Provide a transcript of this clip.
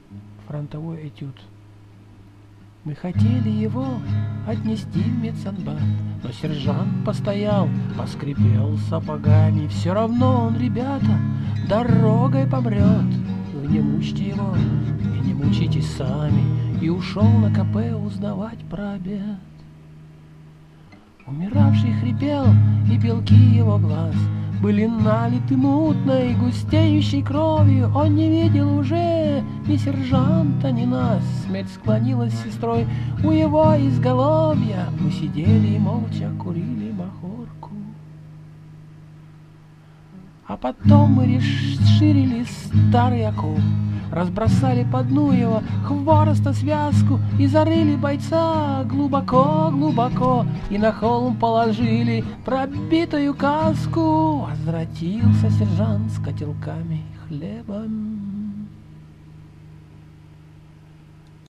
Фронтовой этюд. Мы хотели его отнести в медсанбат, но сержант постоял, поскрипел сапогами. Все равно он, ребята, дорогой помрет. Вы не мучьте его и не мучитесь сами. И ушел на КП узнавать про обед. Умиравший хрипел, и белки его глаз были налиты мутной, густеющей кровью. Он не видел уже ни сержанта, ни нас. Смерть склонилась с сестрой у его изголовья. Мы сидели и молча курили махорку. А потом мы расширили старый окоп, разбросали по дну его хвороста связку и зарыли бойца глубоко-глубоко, и на холм положили пробитую каску. Возвратился сержант с котелками и хлебом.